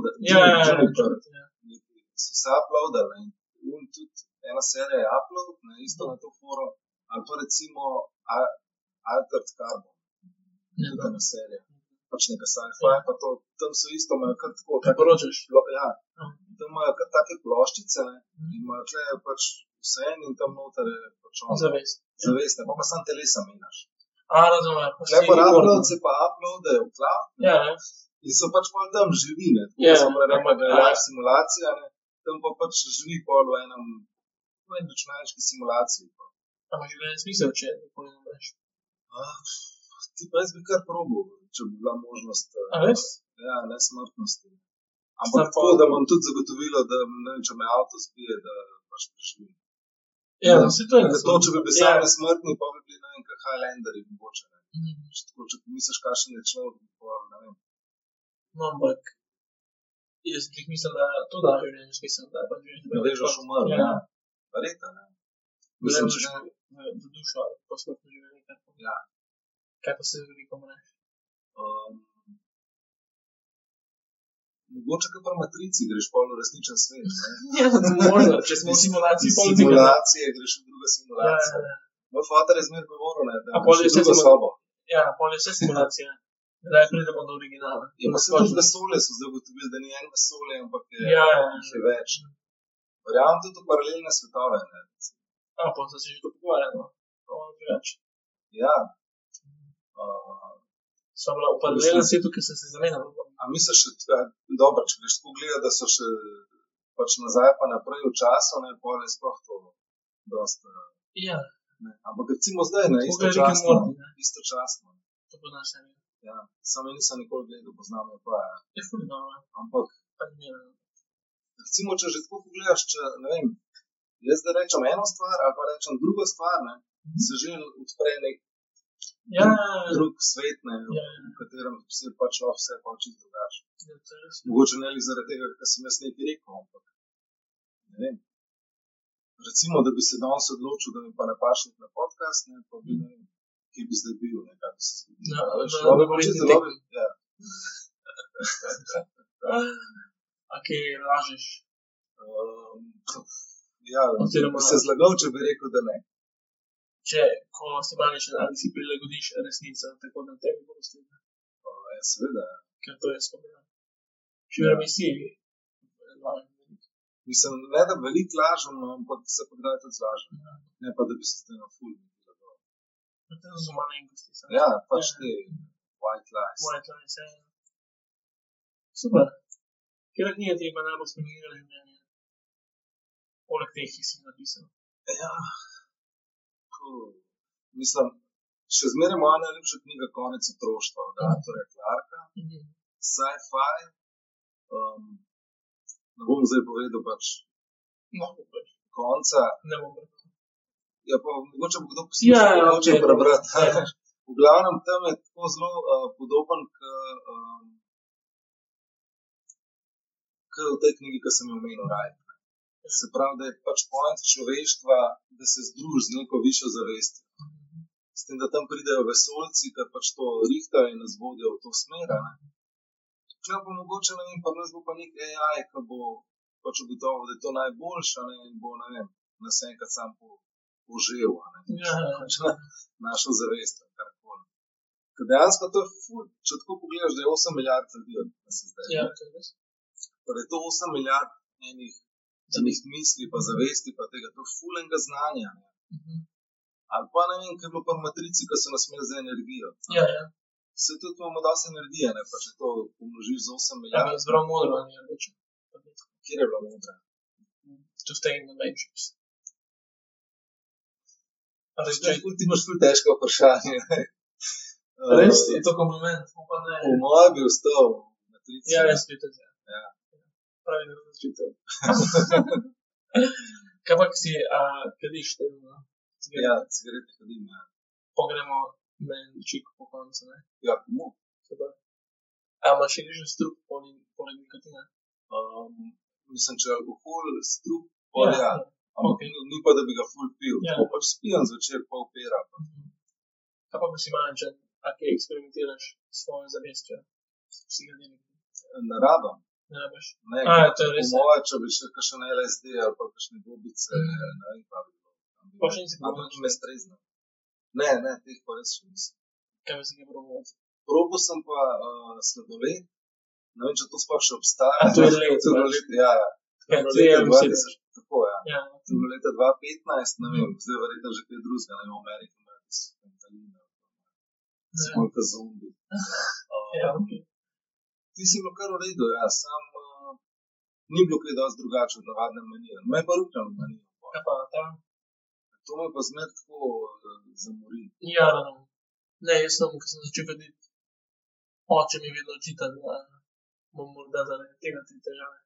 uploadali in tudi ena serija je upload, isto na to forum, ali pa recimo Altered Carbon, tudi ena serija, pač neka sci-fi, pa to, tam so isto, imajo kar tako, ja, tam imajo kar take ploščice, in imajo tle pač vse in tam noter je pač on. Zavest, pa sam telesa menjaš. Razumem. Tle pa upload se pa uploadajo v cloud, in so pač pol tam živi, ne, tako da so rekla, da je live simulacija, ne, tam pa pač živi pol v enem računalniški simulaciji. Ampak življenje smisel, če nikoli ne veš. Ti pa jaz bi kar probal, če bi bila možnost. Res? Ja, nesmrtnosti. Ampak tako, da imam tudi zagotovilo, da ne vem, če me avto zbije, da pač preživim. Ja, vse to je to, če bi bil sam nesmrtni, pa bi bili, ne vem, kaj Highlanderji mogoče, ne. Če misliš, kakšen je človek, ne vem. No, ampak jaz jih mislim, da to da življenje smisel, da je pač da veš umrl, ja. Verjetno, ne. Mislim, če ne v dušo ali posmrtno življenje, kar pomeni. Ja. Kaj pa se veliko mreš? Mogoče kaj pri Matrici greš pol v resničen svet, ne? Ja, možno, če smo v simulaciji pol simulacije, greš v druga simulacija. Moj fater je zmer govoril, ne, da greš v drugo sobo. Ja, pol je vse simulacija. Da je pridemo do originala. Ja, pa se tudi vesolje so zagotovili, da ni en vesolje, ampak je več. Verjamem tudi v paralelne svetove, ne? Pa se že to pogovarjamo. Ja. So bila v paralelnem svetu, ki so se zamenjali. A misliš, dobro, če greš tako gledati, da so še pač nazaj pa naprej v času, ne, pol je sploh to dosta. Ja. Ampak recimo zdaj, ne, istočasno. To pozna serija. Ja, samo nisem nikoli gledal, poznam jo pa. Je ful dobro. Ampak, recimo, če že tako pogledaš, če, ne vem, jaz da rečem eno stvar, ali pa rečem drugo stvar, ne, se že odpre nek drug svet, ne, v katerem se pač lahko vse pa čisto drugače. Mogoče ne li zaradi tega, ker sem jaz nekaj rekel, ampak, ne vem. Recimo, da bi se danes odločil, da mi pa ne paše na podcast, ne, pa bi, ne vem, kje bi zdaj bil, ne, kaj bi se zgodilo. Ja. A kje lažeš? Ja, bi se zlagal, če bi rekel, da ne. Če, ko si maniš, ali si prilagodiš resnico, tako da tebi bo sledil. Ja, seveda. Ker to je spomeno. Še v misiji lažem. Mislim, ne da veliko lažem, ampak se pa kdaj tudi zlažem. Ne pa, da bi se zdaj na ful. To so malenkosti. Ja, pač te white lies. White lies, ja. Super. Kjera knjiga ti je pa najbolj spremenila življenje? Poleg teh, ki si napisal. Ja. Mislim, še zmeraj moja najljubša knjiga Konec otroštva od avtorja Clarka. Sci-fi. Ne bom zdaj povedal pač konca. Ne bom povedal. Ja, pa mogoče bo kdo poslušal, hoče prebrati. V glavnem tam je tako zelo podoben k v tej knjigi, ki sem jo omenil Raj. Se pravi, da je pač point človeštva, da se združi z neko višjo zavestjo. S tem, da tam pridejo vesoljci, ki pač to rihtajo in nas vodijo v to smer. Tukaj pa mogoče, ne vem, pa nas bo pa nek AI, ki bo pač ugotovil, da je to najboljša, ne, in bo, ne vem, nas enkrat sam požel, ne, našo zavest, karkoli. Ker dejansko to je ful, če tako pogledaš, da je 8 milijard ljudi, da se zdaj. Ja, to je res. Torej, to 8 milijard enih misli, pa zavesti, pa tega, to je ful enega znanja, ne. Ali pa, ne vem, kaj je bilo pa v Matrici, ko so nas imeli za energijo. Ja. Se tudi imamo dosti energije, ne, pa če to pomnožiš z 8 milijard. Ja, zdrav modro, ne, reče. Kjer je bila modra? To stay in the Matrix. Ti imaš ful težko vprašanje. Res, je to kompliment? Upam, ne. Po mojem bi ostal Matrici. Ja, jaz bi tudi. Ja. Pravi, da bom začutil. Kaj pa, ki si kadiš te? Ja, cigarete kadim, ja. Pogremo na en čik po koncu, ne? Ja, komu? Super. Imaš še grižen strup poleg nikotina? Mislim, če alkohol, strup, pol ja. Ampak ni pa, da bi ga ful pil. Ja. Tako pač spijem zvečer, pol pera. Kaj pa, ko si manjčen, a kaj eksperimentiraš s svojo zavestjo? Si ga deli? Ne rabam. Ne rabiš? Ne, to je res. po moje, če bi še kakšen LSD ali pa kakšne gobice, ne vem pa bi bilo. Pa še nisi Ampak probaš? me strezno. Ne, teh pa res še nisem. Kaj bi si ga probal? Probal sem pa sladoled. Ne vem, če to sploh še obstaja. A to je led, Sladoled, ja. Kaj, To je dve leta ali 2000, sedem? tako ja. Ja. To je bilo leta 2015, ne vem, zdaj verjetno že kaj drugega, ne vem, v Ameriki imajo tisto fentanina. Smolka zombi. Ja, okej. Ti si bilo kar v redu, ja, sam ni bilo kaj dosti drugače od navadne manije. Me je pa ruknilo manijo. Kaj pa ta? To me pa zmer tako zamori. Ja, ne, jaz sem, ko sem začel kaditi, oče mi vedno očital, da bom morda zaradi tega te težave.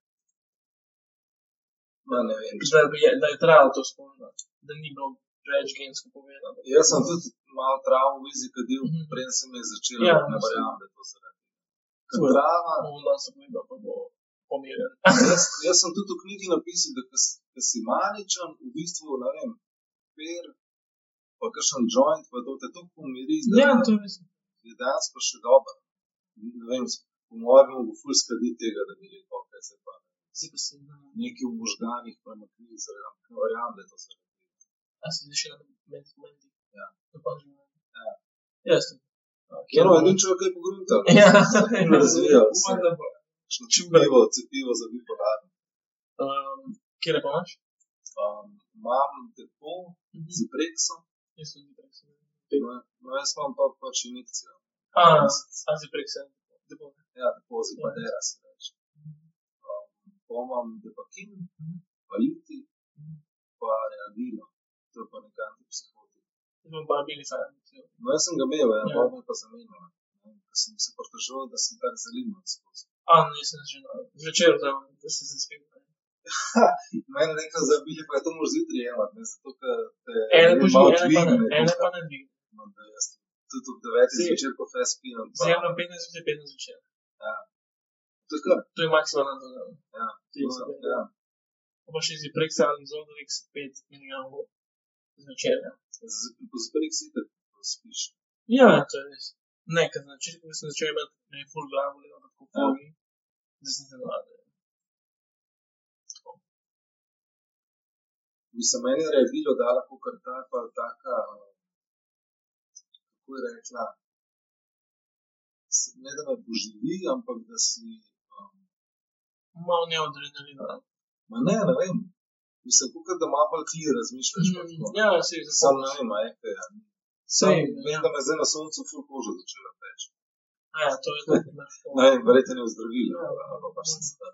Ma ne vem. Da je trajalo to spoznati, da ni bilo preveč gensko povedano. Jaz sem tudi malo travo v izi kadil, preden se mi je začelo, Ja, ne verjamem, da je to zaradi. Ker Super. trava, Da se povedal, pa bo pomirjen. jaz sem tudi v knjigi napisal, da ko si maničen, v bistvu, ne vem, per, pa kakšen joint, pa to te toliko pomiri, Ja, da to je res. je dejansko še dobro. Ne vem, po mojem bi mogel ful skaditi tega, da bi rekel, kaj se pa Si pa si, nekaj v možganih premaknili, zaradi, ne verjamem, da je to zaradi. a si še na medikamenti? Ja. To pa že. Ja. Jaz sem. Ker no, edin človek je pogruntal. Ja, razvijal se. Upam, da bo. Cepivo za bipolarno. Kjer pa imaš? Imam depo z Brexom, Jaz sem depresiv. no jaz imam pa pač injekcijo. A si prek sem. Ja, depo z Ipadera se reče. Pa imam Depakin, pa Liti, pa Reagilo. To je pa nekaj antipsihotik. Imam pa Abilify. No jaz sem ga imel, ja, Ja. pa me pa zamenjal. Ker sem se pritoževal, da sem tak zaliman skozi. Nisem že zvečer, da se zaspim. Meni nekaj za Abilify, to moraš zjutraj jemati, ne, zato ker te Ene malo pa dvigne. ene pa ne dvigne. Da jaz tudi ob 9 Si- zvečer po fest pijem. pa- Zjemno 15 zvečer, 15 zvečer. To je kar. To je maksimalna doza. Ja. 30 mg. Ja. Pa še si Prexa ali Zolorix 5 mg zvečer. Ja. Po zbrek si te spiš. Ja, to je res. Ne, ker na začetku sem začel imeti ne full glavo, ali tako fogi. Zdaj sem se navadil. Bi se meni reagilo dala kakor ta pa taka, kako je rekla, ne da me poživi, ampak da si, Malo neadrenalina. ma ne vem, mislim, kakor da malo bolj clear razmišljaš. pa tako. Ja, se je Sam ne vem, a je kaj, ja. Sam Sej, vem, ja. da me zdaj na soncu ful koža začela peči. Ja, to je to. Ne vem, verjetno je vzdravilo, Ja, ali pa pač sem star.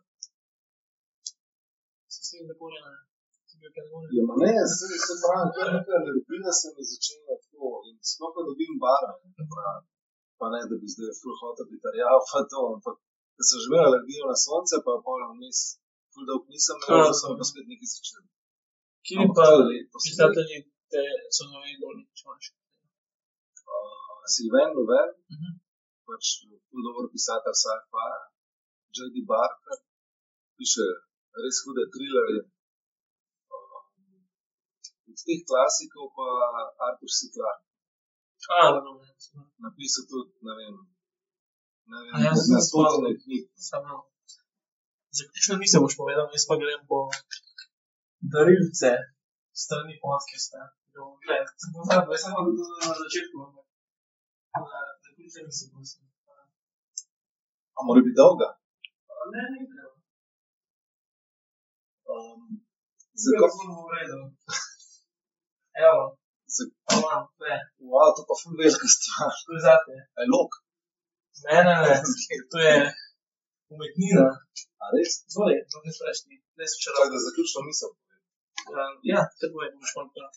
Si lepo ne. Si bil kaj ne. Ja, ma ne, se pravim, kar neka alergija se mi začela tako in sploh ko dobim barve, ne pravim. Pa ne, da bi zdaj ful hotel biti rjav, pa to, ampak da sem že imel alergijo na sonce, pa je pol vmes ful dolg nisem imel, da sem pa spet nekaj začel. Kje Ampak pa to je lepo, pisatelji te so novi doli, če imaš? Sylvain Louvel, Mhm. pač ful dober pisatelj sci-fi, J.D. Barker, piše res hude thrillerje. Od teh klasikov pa Arthur C. Clarke. Razumem. Napisal tudi, ne vem, A ja, sem na stotine knjig. Samo. Zaključno misel boš povedal, jaz pa grem po darilce strani podcasta. Gled, sem pozabil, jaz samo na začetku. Zaključno misel prosim. A mora biti dolga? Ne, ne, ne. Zakaj? Zakaj sem v redu? Evo, aman, ne, Wow, to pa ful velika stvar. to je zate. A je lok? Ne, to je Umetnina. A res? Zvoli, no ne spraš ti. Ne se Čak, včeraj. da zaključno misel. Ja, te povem, boš malo prav.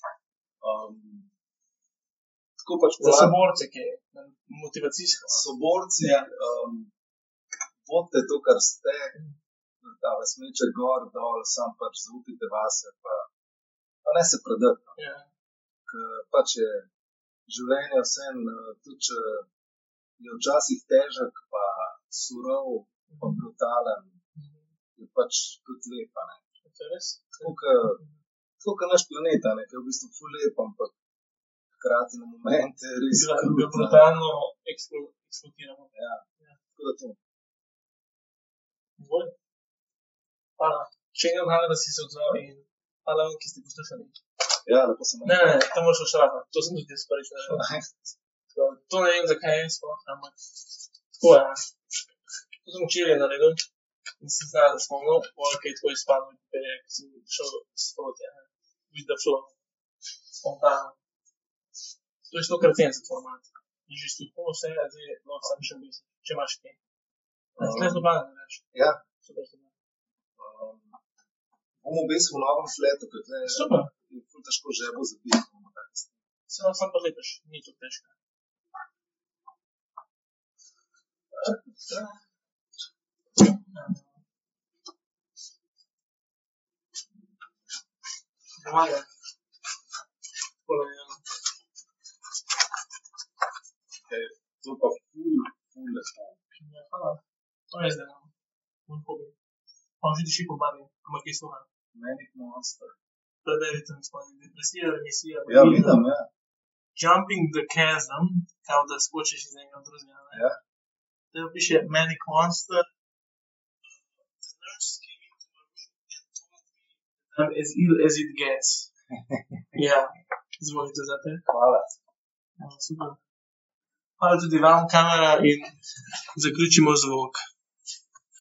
Tako pač Za soborce, ki je motivacijsko. soborci, Ja. vodite to, kar ste, da vas meče gor, dol, sam pač zaupite vase, pa ne se predati. No. Ja. Ker pač je življenje vseeno, tudi če je včasih težek, pa surov, pa brutalen, je pač tudi lepa, ne. To je res? Tako kot naš planet, ne, ki je v bistvu ful lep, ampak hkrati na momente res Ga krut, ne. brutalno eksplodiramo. Ja, tako da to. Zvoli. Hvala. Še enkrat hvala, da si se odzval in hvala vam, ki ste poslušali. Ja, lepo se Ne, to moraš ošrafati. To sem tudi jaz prvič naredil. To ne vem, zakaj je sploh, ampak tako je. To sem včeraj naredil in sem znal, da smo mnogo kaj tako izpadli, ker sem šel sproti, with the flow, spontano. To je 100 krat za format. In že stopno vse, zdaj lahko sam še misli, če imaš kaj. Sploh dobano ne reč. Ja, Super, super. bomo v bistvu v novem fletu, ker tle Super. je ful težko žebo zabiti. bomo take stvari. Se vam sam pa lepiš, ni to težko. Pomaga. Takole je. To pa ful lepo. Ja, hvala. To je zdaj, moj hobi. Pa že diši po barvi, ampak je sluha. Manic Monster. Preberite mi spomni, depresija, remisija. Ja, vidim, ja. Jumping the chasm, kao da skočiš iz enega v drugega. Ne? Ja. Te piše Manic Monster. The nurse came into my room and told me that I'm as ill as it gets. Ja, izvolite za te. Hvala. Ja, super. Hvala tudi vam, kamera, in zaključimo zvok.